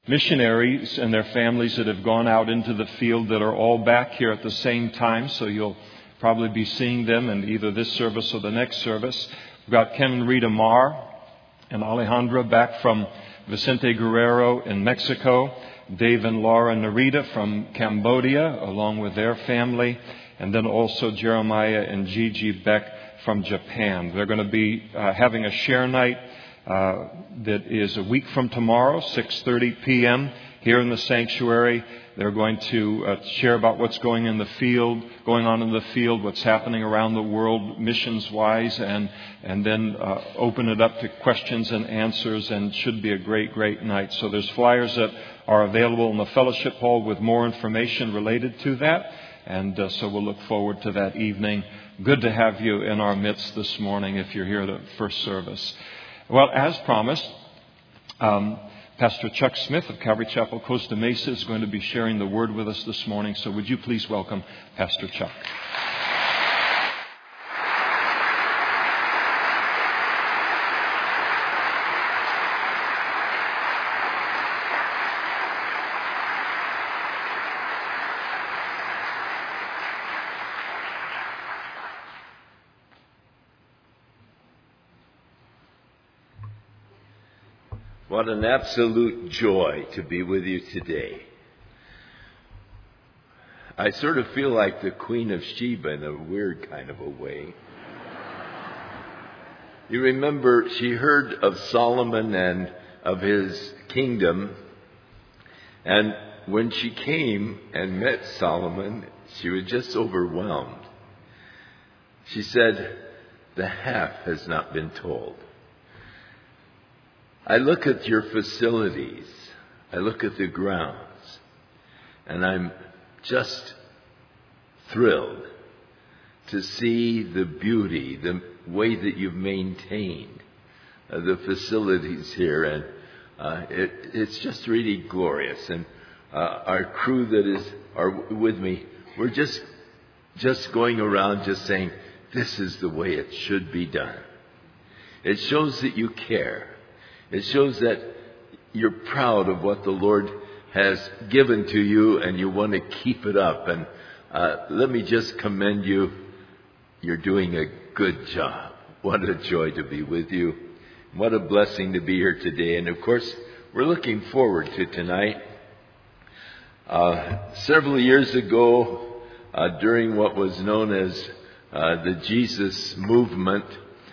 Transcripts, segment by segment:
missionaries and their families that have gone out into the field that are all back here at the same time. So you'll probably be seeing them in either this service or the next service. We've got Ken and Rita Marr and Alejandra back from Vicente Guerrero in Mexico. Dave and Laura Narita from Cambodia, along with their family. And then also Jeremiah and Gigi Beck from Japan. They're going to be having a share night that is a week from tomorrow, 6:30 p.m. here in the sanctuary. They're going to share about what's going on in the field, what's happening around the world missions-wise, and then open it up to questions and answers, and should be a great, great night. So there's flyers that are available in the fellowship hall with more information related to that. And so we'll look forward to that evening. Good to have you in our midst this morning if you're here at the first service. Well, as promised, Pastor Chuck Smith of Calvary Chapel, Costa Mesa is going to be sharing the word with us this morning. So would you please welcome Pastor Chuck? What an absolute joy to be with you today. I sort of feel like the Queen of Sheba in a weird kind of a way. You remember she heard of Solomon and of his kingdom, and when she came and met Solomon, she was just overwhelmed. She said, "The half has not been told. I look at your facilities, I look at the grounds, and I'm just thrilled to see the beauty, the way that you've maintained the facilities here, and it's just really glorious." And our crew that are with me, we're just going around just saying, this is the way it should be done. It shows that you care. It shows that you're proud of what the Lord has given to you and you want to keep it up. And let me just commend you. You're doing a good job. What a joy to be with you. What a blessing to be here today. And of course, we're looking forward to tonight. Several years ago, during what was known as the Jesus movement,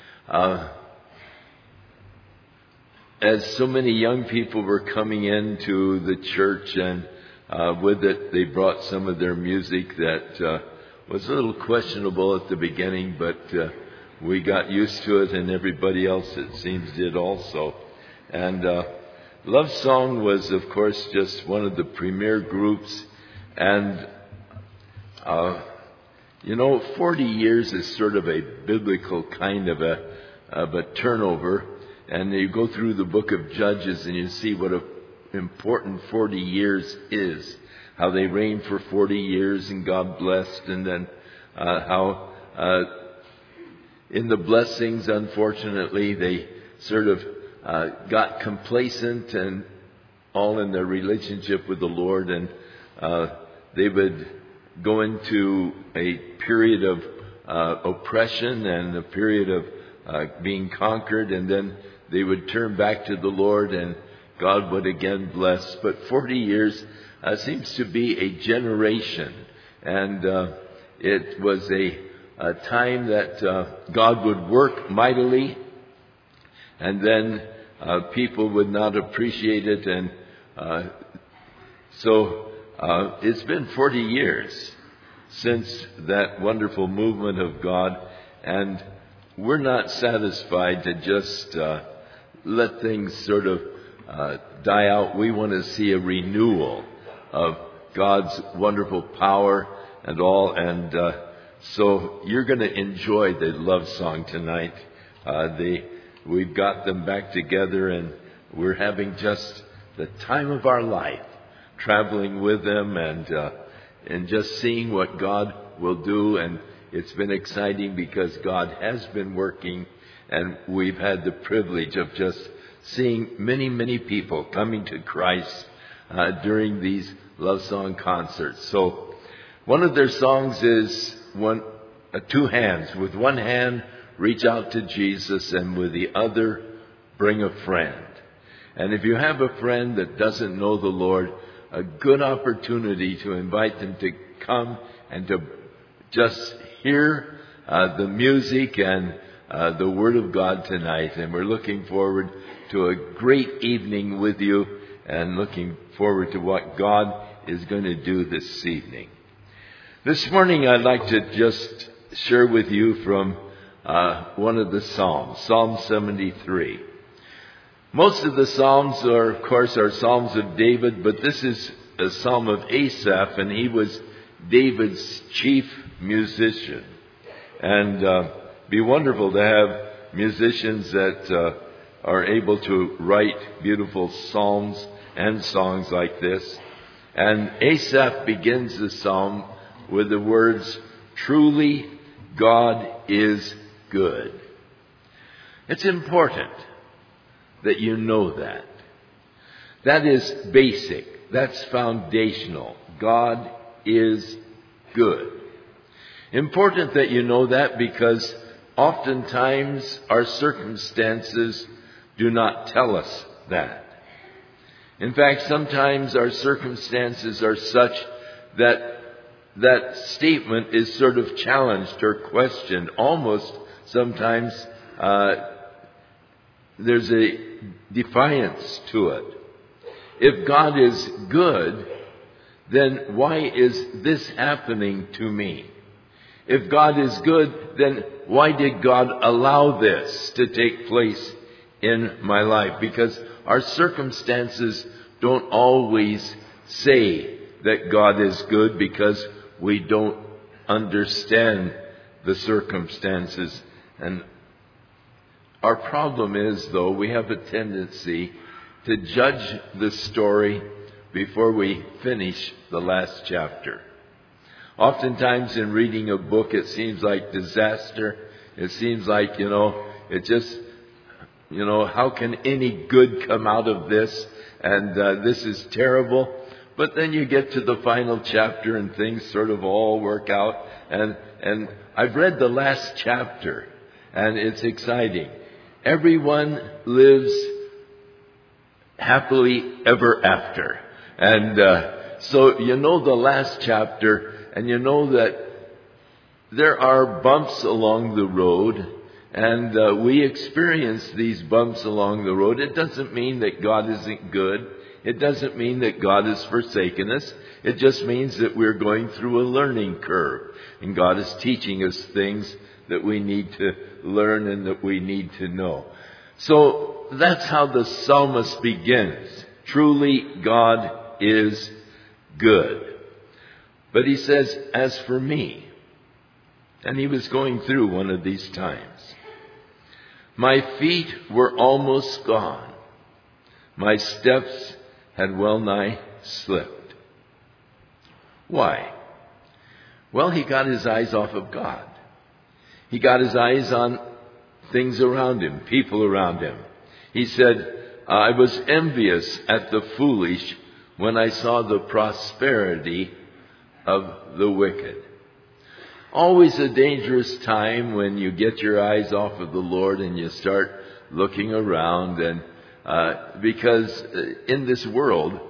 as so many young people were coming into the church, and with it they brought some of their music that was a little questionable at the beginning, but we got used to it, and everybody else, it seems, did also. And Love Song was, of course, just one of the premier groups. And 40 years is sort of a biblical kind of a turnover. And you go through the book of Judges and you see what an important 40 years is. How they reigned for 40 years and God blessed. And then how in the blessings, unfortunately, they sort of got complacent and all in their relationship with the Lord. And they would go into a period of oppression and a period of being conquered, and then they would turn back to the Lord and God would again bless. But 40 years seems to be a generation. And it was a time that God would work mightily, and then people would not appreciate it. And so it's been 40 years since that wonderful movement of God. And we're not satisfied to just let things sort of die out. We want to see a renewal of God's wonderful power and all. And so you're going to enjoy the Love Song tonight. We've got them back together, and we're having just the time of our life traveling with them and just seeing what God will do. And it's been exciting because God has been working, and we've had the privilege of just seeing many, many people coming to Christ during these love song concerts. So one of their songs is two hands. With one hand, reach out to Jesus, and with the other, bring a friend. And if you have a friend that doesn't know the Lord, a good opportunity to invite them to come and to just hear the music and the Word of God tonight. And we're looking forward to a great evening with you, and looking forward to what God is going to do this evening. This morning I'd like to just share with you from one of the Psalms, Psalm 73. Most of the Psalms are, of course, Psalms of David, but this is a Psalm of Asaph, and he was David's chief musician. And be wonderful to have musicians that are able to write beautiful psalms and songs like this. And Asaph begins the psalm with the words, "Truly God is good." It's important that you know that. That is basic. That's foundational. God is good. Important that you know that, because oftentimes our circumstances do not tell us that. In fact, sometimes our circumstances are such that that statement is sort of challenged or questioned. Almost sometimes there's a defiance to it. If God is good, then why is this happening to me? If God is good, then why did God allow this to take place in my life? Because our circumstances don't always say that God is good, because we don't understand the circumstances. And our problem is, though, we have a tendency to judge the story before we finish the last chapter. Oftentimes in reading a book, it seems like disaster. It seems like, it just, how can any good come out of this? And this is terrible. But then you get to the final chapter and things sort of all work out. And I've read the last chapter, and it's exciting. Everyone lives happily ever after. And so the last chapter, and you know that there are bumps along the road, and we experience these bumps along the road. It doesn't mean that God isn't good. It doesn't mean that God has forsaken us. It just means that we're going through a learning curve, and God is teaching us things that we need to learn and that we need to know. So that's how the psalmist begins. Truly God is good. But he says, as for me, and he was going through one of these times, my feet were almost gone. My steps had well nigh slipped. Why? Well, he got his eyes off of God. He got his eyes on things around him, people around him. He said, I was envious at the foolish when I saw the prosperity of the wicked. Always a dangerous time when you get your eyes off of the Lord and you start looking around, and because in this world,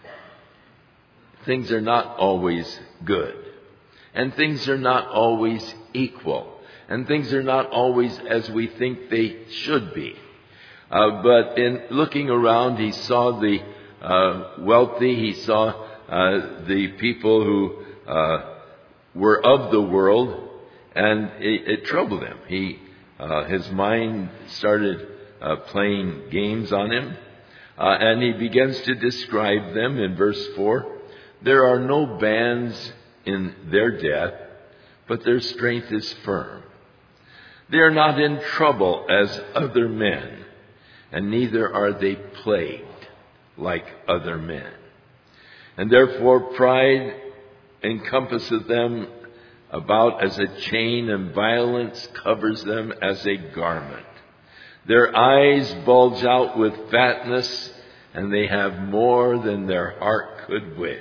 things are not always good, and things are not always equal, and things are not always as we think they should be. But in looking around, he saw the wealthy, he saw the people who were of the world, and it troubled him. His mind started playing games on him, and he begins to describe them in verse 4. There are no bands in their death, but their strength is firm. They are not in trouble as other men, and neither are they plagued like other men. And therefore pride encompasseth them about as a chain, and violence covers them as a garment. Their eyes bulge out with fatness, and they have more than their heart could wish.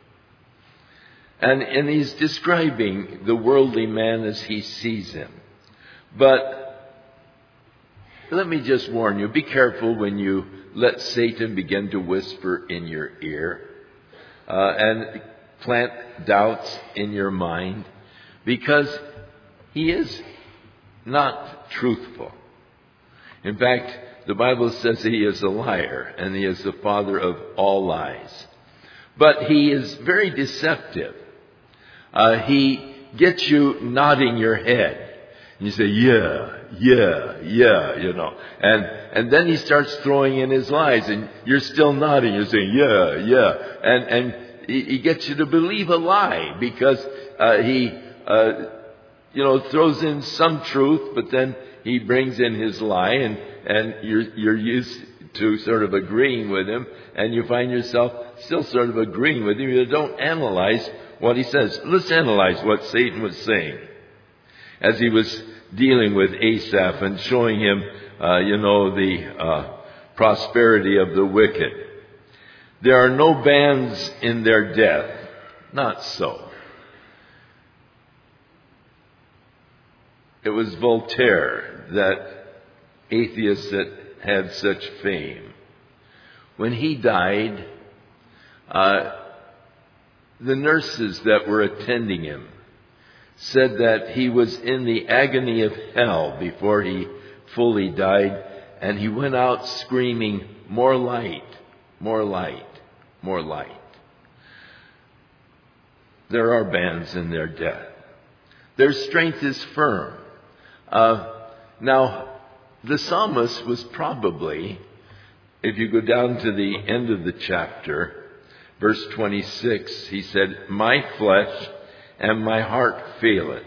And he's describing the worldly man as he sees him. But let me just warn you, be careful when you let Satan begin to whisper in your ear and plant doubts in your mind, because he is not truthful. In fact, the Bible says he is a liar, and he is the father of all lies. But he is very deceptive. He gets you nodding your head. And you say, yeah, you know. And then he starts throwing in his lies, and you're still nodding. You're saying, yeah. And he gets you to believe a lie, because he throws in some truth, but then he brings in his lie, and you're used to sort of agreeing with him, and you find yourself still sort of agreeing with him. You don't analyze what he says. Let's analyze what Satan was saying as he was dealing with Asaph and showing him, the prosperity of the wicked. There are no bands in their death. Not so. It was Voltaire, that atheist that had such fame. When he died, the nurses that were attending him said that he was in the agony of hell before he fully died, and he went out screaming, "More light, more light, more light." There are bands in their death. Their strength is firm. Now, the psalmist was probably, if you go down to the end of the chapter, verse 26, he said, "My flesh and my heart faileth."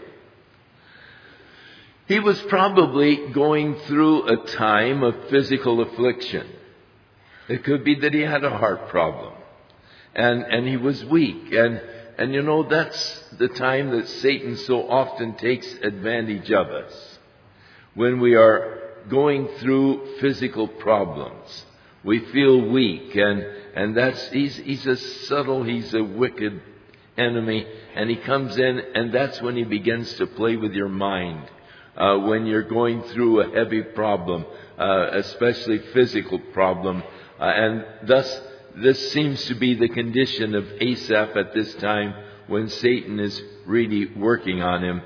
He was probably going through a time of physical affliction. It could be that he had a heart problem, and he was weak. And that's the time that Satan so often takes advantage of us. When we are going through physical problems, we feel weak, and he's a wicked enemy, and he comes in, and that's when he begins to play with your mind. When you're going through a heavy problem, especially physical problem, and thus this seems to be the condition of Asaph at this time, when Satan is really working on him.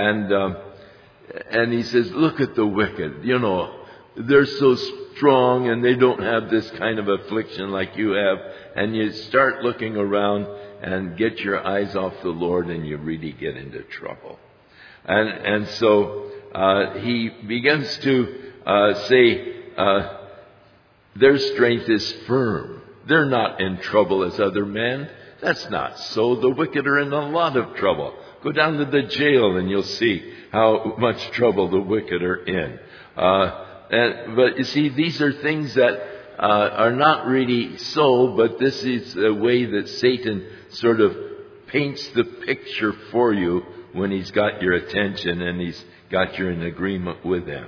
And he says, "Look at the wicked. They're so strong, and they don't have this kind of affliction like you have." And you start looking around and get your eyes off the Lord, and you really get into trouble. And so he begins to say, their strength is firm. They're not in trouble as other men. That's not so. The wicked are in a lot of trouble. Go down to the jail and you'll see how much trouble the wicked are in. But you see, these are things that are not really so, but this is a way that Satan sort of paints the picture for you when he's got your attention and he's got you in agreement with him.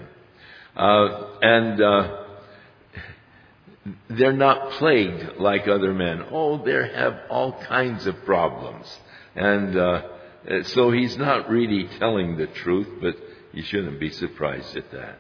They're not plagued like other men. They have all kinds of problems. And so he's not really telling the truth, but you shouldn't be surprised at that.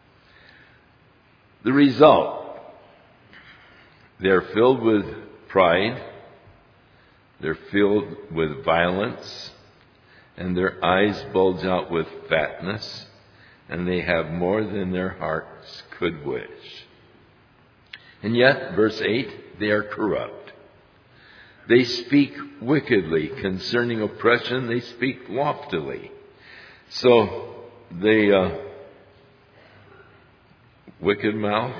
The result, they're filled with pride, they're filled with violence, and their eyes bulge out with fatness, and they have more than their hearts could wish. And yet, verse 8, they are corrupt. They speak wickedly concerning oppression. They speak loftily. So they wicked mouth,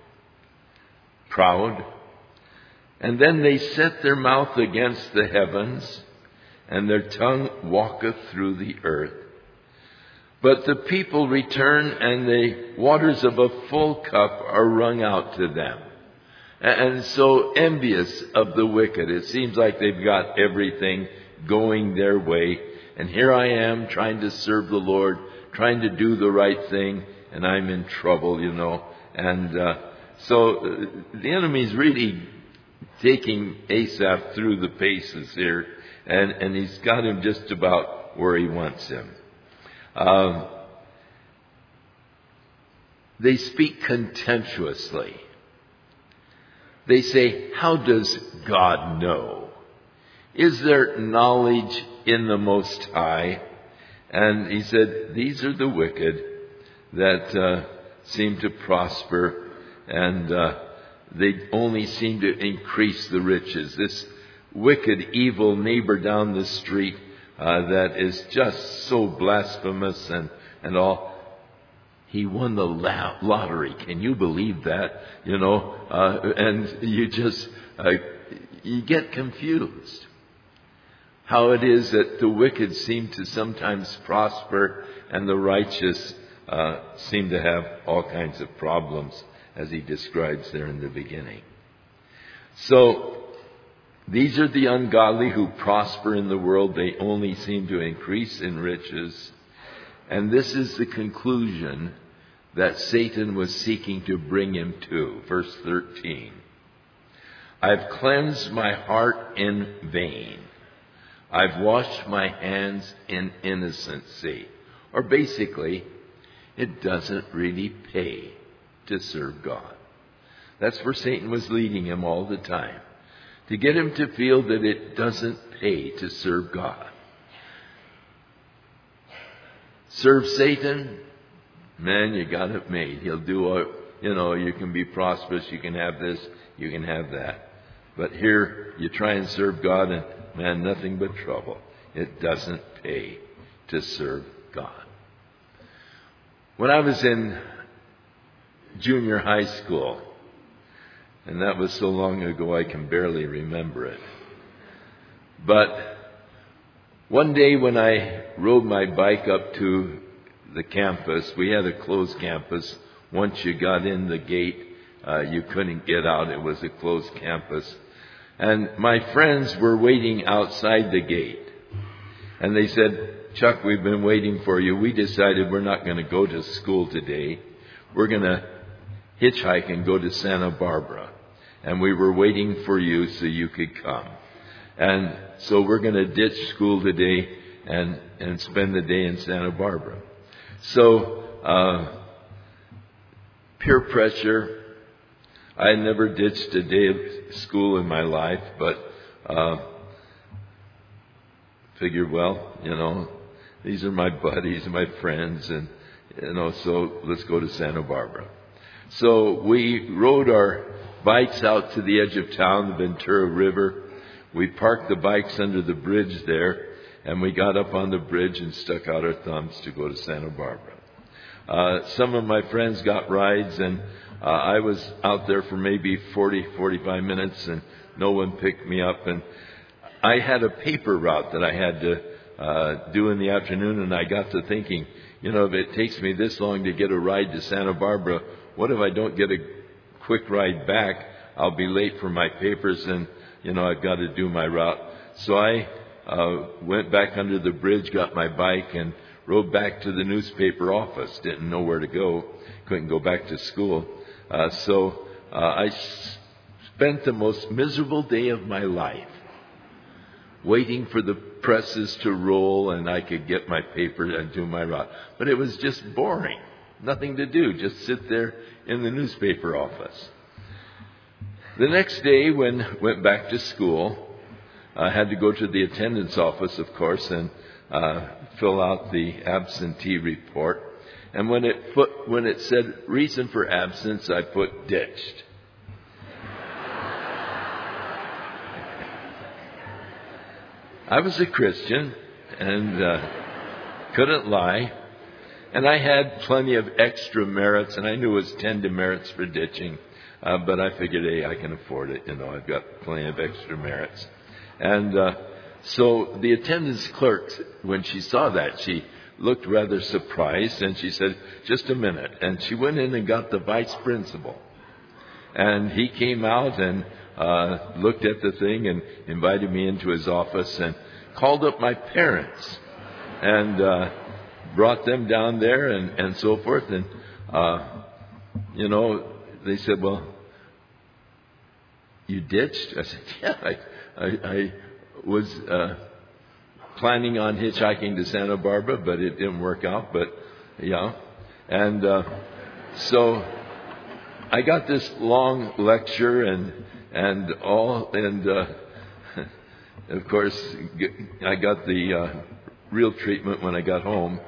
proud, and then they set their mouth against the heavens, and their tongue walketh through the earth. But the people return, and the waters of a full cup are wrung out to them. And so envious of the wicked. It seems like they've got everything going their way. And here I am trying to serve the Lord, trying to do the right thing, and I'm in trouble, And So the enemy's really taking Asaph through the paces here, and he's got him just about where he wants him. They speak contemptuously. They say, how does God know? Is there knowledge in the Most High? And he said, these are the wicked that seem to prosper, and they only seem to increase the riches. This wicked, evil neighbor down the street that is just so blasphemous and all. He won the lottery. Can you believe that? And you just, you get confused. How it is that the wicked seem to sometimes prosper and the righteous seem to have all kinds of problems, as he describes there in the beginning. So, these are the ungodly who prosper in the world. They only seem to increase in riches. And this is the conclusion that Satan was seeking to bring him to. Verse 13. I've cleansed my heart in vain. I've washed my hands in innocency. Or basically, it doesn't really pay to serve God. That's where Satan was leading him all the time. To get him to feel that it doesn't pay to serve God. Serve Satan, man, you got it made. He'll do, you can be prosperous, you can have this, you can have that. But here, you try and serve God, and man, nothing but trouble. It doesn't pay to serve God. When I was in junior high school, and that was so long ago I can barely remember it. But one day when I rode my bike up to the campus, we had a closed campus. Once you got in the gate, you couldn't get out. It was a closed campus. And my friends were waiting outside the gate. And they said, Chuck, we've been waiting for you. We decided we're not going to go to school today. We're going to hitchhike and go to Santa Barbara. And we were waiting for you so you could come. And so we're going to ditch school today and spend the day in Santa Barbara. So, peer pressure. I had never ditched a day of school in my life, but figured, these are my buddies, my friends, and, so let's go to Santa Barbara. So we rode our bikes out to the edge of town, the Ventura River. We parked the bikes under the bridge there, and we got up on the bridge and stuck out our thumbs to go to Santa Barbara. Some of my friends got rides, and I was out there for maybe 40, 45 minutes, and no one picked me up. And I had a paper route that I had to do in the afternoon, and I got to thinking, if it takes me this long to get a ride to Santa Barbara, what if I don't get a quick ride back? I'll be late for my papers, and, I've got to do my route. So I went back under the bridge, got my bike, and rode back to the newspaper office. Didn't know where to go. Couldn't go back to school. So I spent the most miserable day of my life waiting for the presses to roll and I could get my paper and do my route. But it was just boring. Nothing to do. Just sit there in the newspaper office. The next day, when I went back to school, I had to go to the attendance office, of course, and fill out the absentee report. And when it said reason for absence, I put ditched. I was a Christian and couldn't lie. And I had plenty of extra merits, and I knew it was 10 demerits for ditching. But I figured, hey, I can afford it. I've got plenty of extra merits. And so the attendance clerk, when she saw that, she looked rather surprised, and she said, just a minute. And she went in and got the vice principal. And he came out and looked at the thing and invited me into his office and called up my parents and brought them down there and so forth. And, they said, well, you ditched? I said, yeah, I was planning on hitchhiking to Santa Barbara, but it didn't work out. But yeah, and so I got this long lecture and of course I got the real treatment when I got home.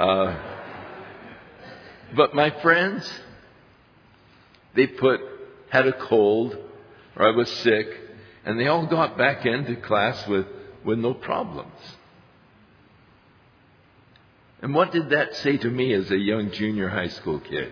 But my friends, they had a cold, or I was sick, and they all got back into class with no problems. And what did that say to me as a young junior high school kid?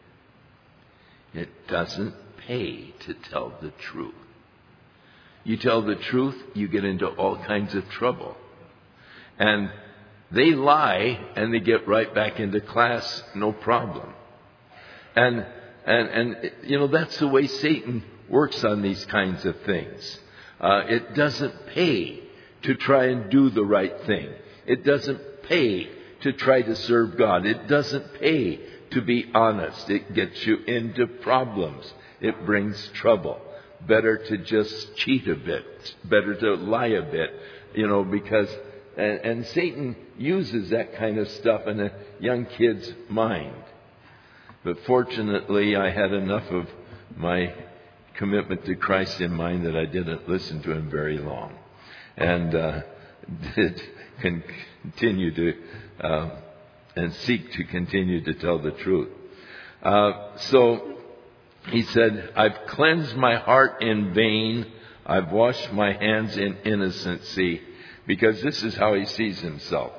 It doesn't pay to tell the truth. You tell the truth, you get into all kinds of trouble. And they lie and they get right back into class, no problem. And that's the way Satan works on these kinds of things. It doesn't pay to try and do the right thing. It doesn't pay to try to serve God. It doesn't pay to be honest. It gets you into problems. It brings trouble. Better to just cheat a bit. Better to lie a bit. Because and Satan uses that kind of stuff in a young kid's mind. But fortunately, I had enough of my commitment to Christ in mind that I didn't listen to him very long. And did continue to and seek to continue to tell the truth. So he said, I've cleansed my heart in vain. I've washed my hands in innocency. Because this is how he sees himself.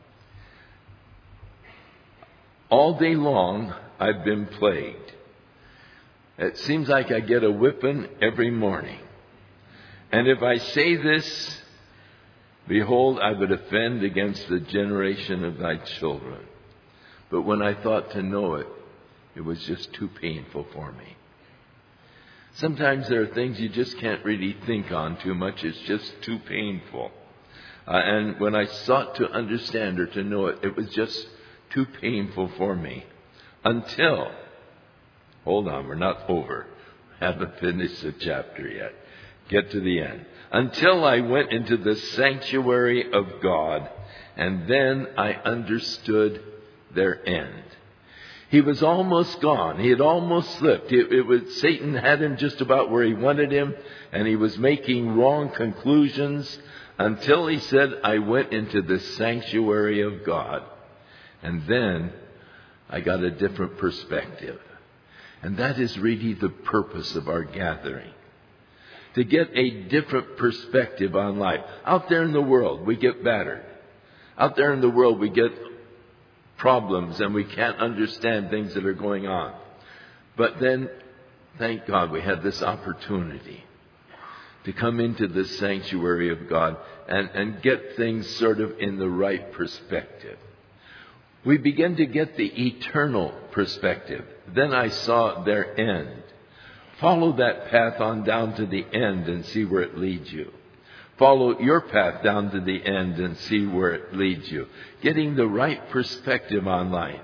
All day long, I've been plagued. It seems like I get a whipping every morning. And if I say this, behold, I would offend against the generation of thy children. But when I thought to know it, it was just too painful for me. Sometimes there are things you just can't really think on too much. It's just too painful. And when I sought to understand or to know it, it was just too painful for me. Until, hold on, we're not over. Haven't finished the chapter yet. Get to the end. Until I went into the sanctuary of God, and then I understood their end. He was almost gone. He had almost slipped. Satan had him just about where he wanted him, and he was making wrong conclusions until he said, I went into the sanctuary of God. And then I got a different perspective. And that is really the purpose of our gathering. To get a different perspective on life. Out there in the world, we get battered. Out there in the world, we get problems and we can't understand things that are going on. But then, thank God, we had this opportunity to come into the sanctuary of God and get things sort of in the right perspective. We begin to get the eternal perspective. Then I saw their end. Follow that path on down to the end and see where it leads you. Follow your path down to the end and see where it leads you. Getting the right perspective on life.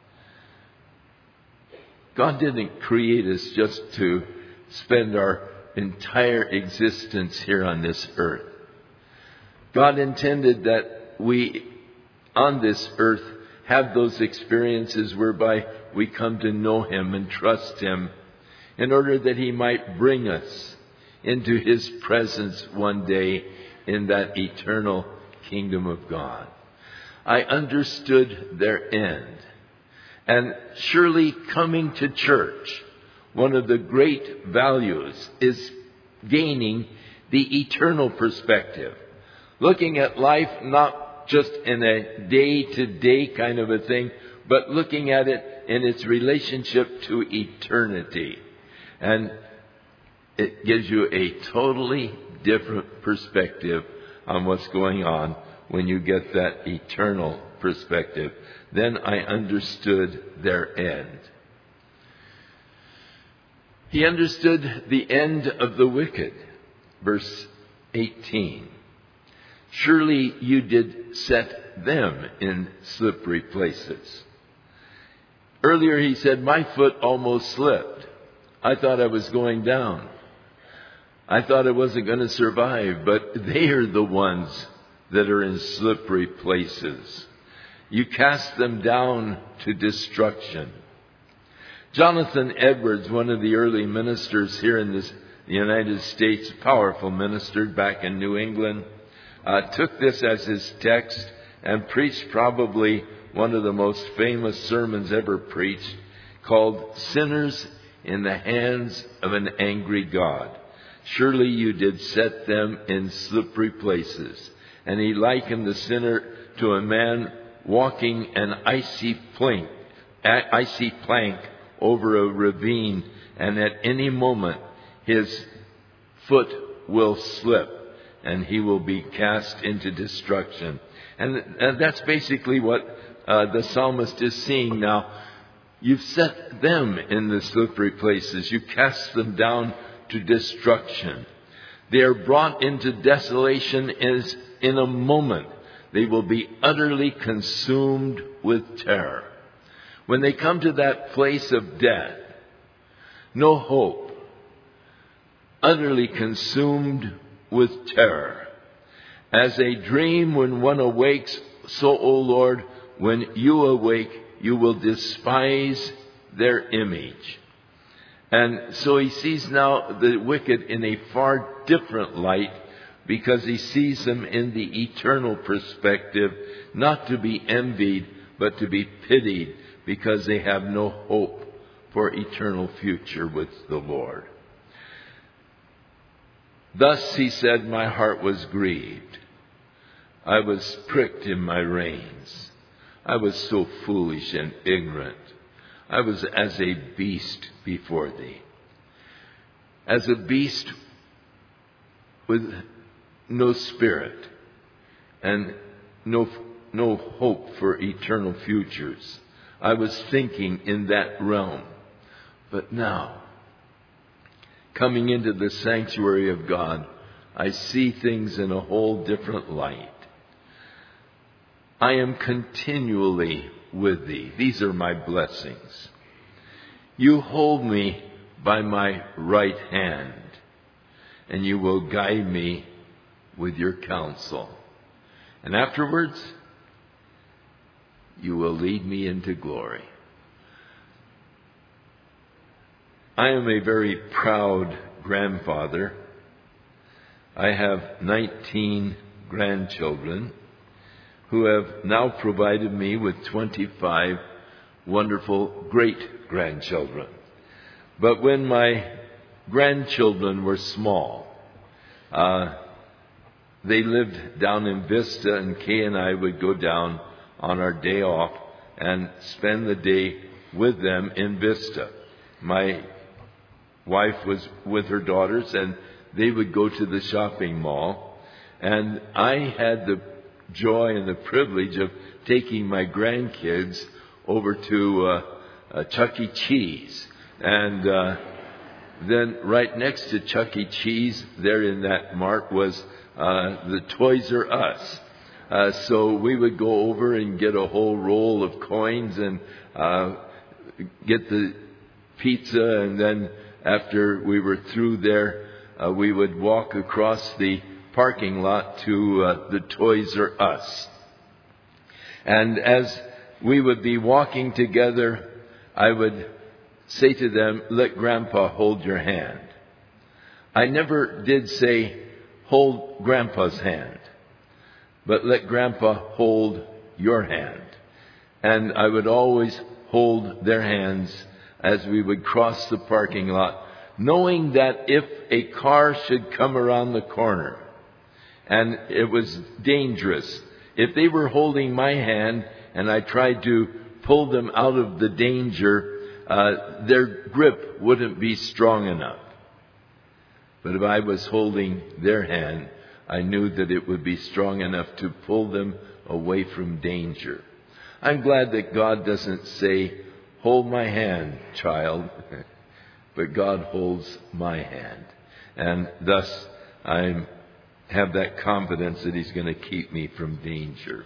God didn't create us just to spend our entire existence here on this earth. God intended that we, on this earth, have those experiences whereby we come to know Him and trust Him in order that He might bring us into His presence one day in that eternal kingdom of God. I understood their end. And surely coming to church, one of the great values is gaining the eternal perspective. Looking at life not just in a day-to-day kind of a thing, but looking at it in its relationship to eternity. And it gives you a totally different perspective on what's going on when you get that eternal perspective. Then I understood their end. He understood the end of the wicked. Verse 18. Surely you did set them in slippery places. Earlier he said, my foot almost slipped. I thought I was going down. I thought I wasn't going to survive, but they are the ones that are in slippery places. You cast them down to destruction. Jonathan Edwards, one of the early ministers here in the United States, powerful minister back in New England, took this as his text and preached probably one of the most famous sermons ever preached, called "Sinners in the Hands of an Angry God. Surely you did set them in slippery places." And he likened the sinner to a man walking an icy plank over a ravine, and at any moment his foot will slip and he will be cast into destruction. And that's basically what the psalmist is seeing now. You've set them in the slippery places. You cast them down to destruction. They are brought into desolation as in a moment. They will be utterly consumed with terror. When they come to that place of death, no hope, utterly consumed with terror. As a dream when one awakes, so, O Lord, when you awake, you will despise their image. And so he sees now the wicked in a far different light, because he sees them in the eternal perspective, not to be envied, but to be pitied, because they have no hope for eternal future with the Lord. Thus, he said, my heart was grieved. I was pricked in my reins. I was so foolish and ignorant. I was as a beast before thee. As a beast with no spirit and no hope for eternal futures. I was thinking in that realm. But now, coming into the sanctuary of God, I see things in a whole different light. I am continually with thee. These are my blessings. You hold me by my right hand, and you will guide me with your counsel. And afterwards, you will lead me into glory. I am a very proud grandfather. I have 19 grandchildren who have now provided me with 25 wonderful great-grandchildren. But when my grandchildren were small, they lived down in Vista, and Kay and I would go down on our day off and spend the day with them in Vista. My wife was with her daughters, and they would go to the shopping mall. And I had the joy and the privilege of taking my grandkids over to Chuck E. Cheese. And then right next to Chuck E. Cheese, there in that mart, was the Toys R Us. So we would go over and get a whole roll of coins and get the pizza, and then after we were through there, we would walk across the parking lot to the Toys R Us. And as we would be walking together, I would say to them, let Grandpa hold your hand. I never did say, hold Grandpa's hand, but let Grandpa hold your hand. And I would always hold their hands as we would cross the parking lot, knowing that if a car should come around the corner and it was dangerous, if they were holding my hand and I tried to pull them out of the danger, their grip wouldn't be strong enough. But if I was holding their hand, I knew that it would be strong enough to pull them away from danger. I'm glad that God doesn't say, hold my hand, child, but God holds my hand. And thus, I have that confidence that He's going to keep me from danger.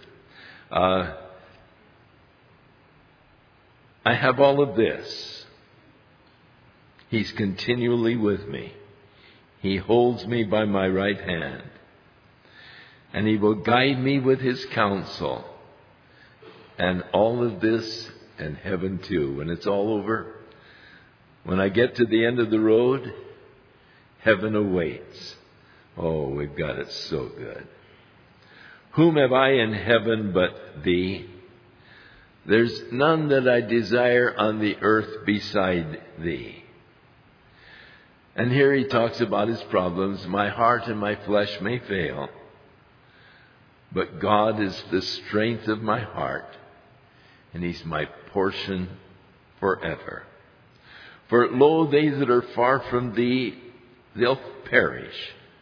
I have all of this He's continually with me. He holds me by my right hand. And He will guide me with His counsel. And all of this and heaven too. When it's all over, when I get to the end of the road, heaven awaits. Oh, we've got it so good. Whom have I in heaven but Thee? There's none that I desire on the earth beside Thee. And here he talks about his problems. My heart and my flesh may fail, but God is the strength of my heart, and He's my portion forever. For lo, they that are far from Thee, they'll perish.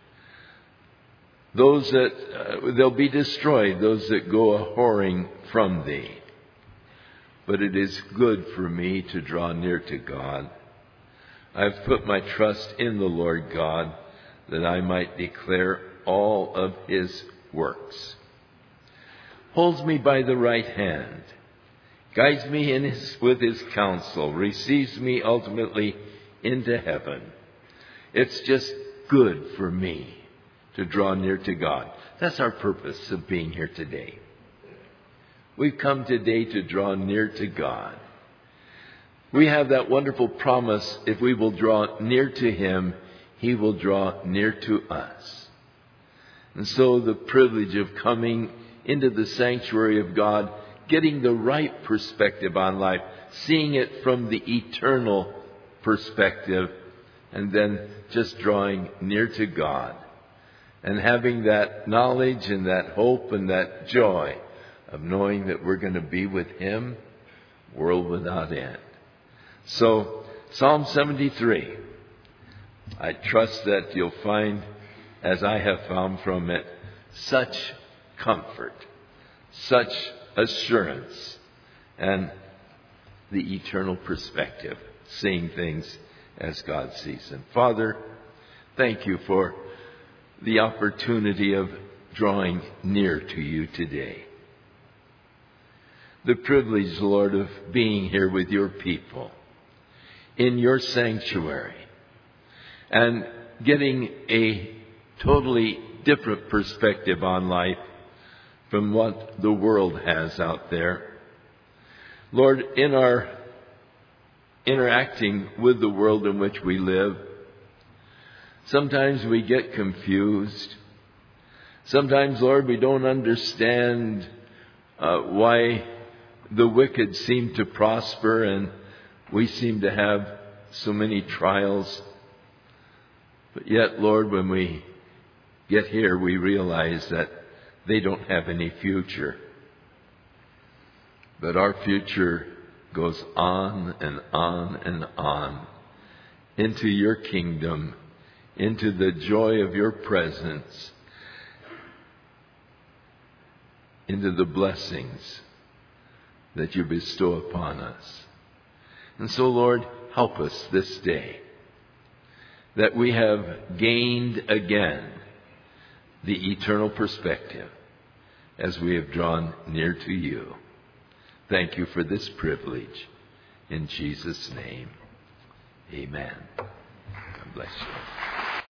Those that they'll be destroyed, those that go a-whoring from Thee. But it is good for me to draw near to God. I've put my trust in the Lord God, that I might declare all of His works. Holds me by the right hand, guides me with His counsel, receives me ultimately into heaven. It's just good for me to draw near to God. That's our purpose of being here today. We've come today to draw near to God. We have that wonderful promise, if we will draw near to Him, He will draw near to us. And so the privilege of coming into the sanctuary of God, getting the right perspective on life, seeing it from the eternal perspective, and then just drawing near to God, and having that knowledge and that hope and that joy of knowing that we're going to be with Him, world without end. So, Psalm 73. I trust that you'll find, as I have found from it, such comfort, such assurance, and the eternal perspective, seeing things as God sees them. Father, thank You for the opportunity of drawing near to You today. The privilege, Lord, of being here with Your people in Your sanctuary and getting a totally different perspective on life from what the world has out there. Lord, in our interacting with the world in which we live, sometimes we get confused. Sometimes, Lord, we don't understand why the wicked seem to prosper and we seem to have so many trials. But yet, Lord, when we get here, we realize that they don't have any future. But our future goes on and on and on into Your kingdom, into the joy of Your presence, into the blessings that You bestow upon us. And so, Lord, help us this day that we have gained again the eternal perspective as we have drawn near to You. Thank You for this privilege. In Jesus' name, amen. God bless you.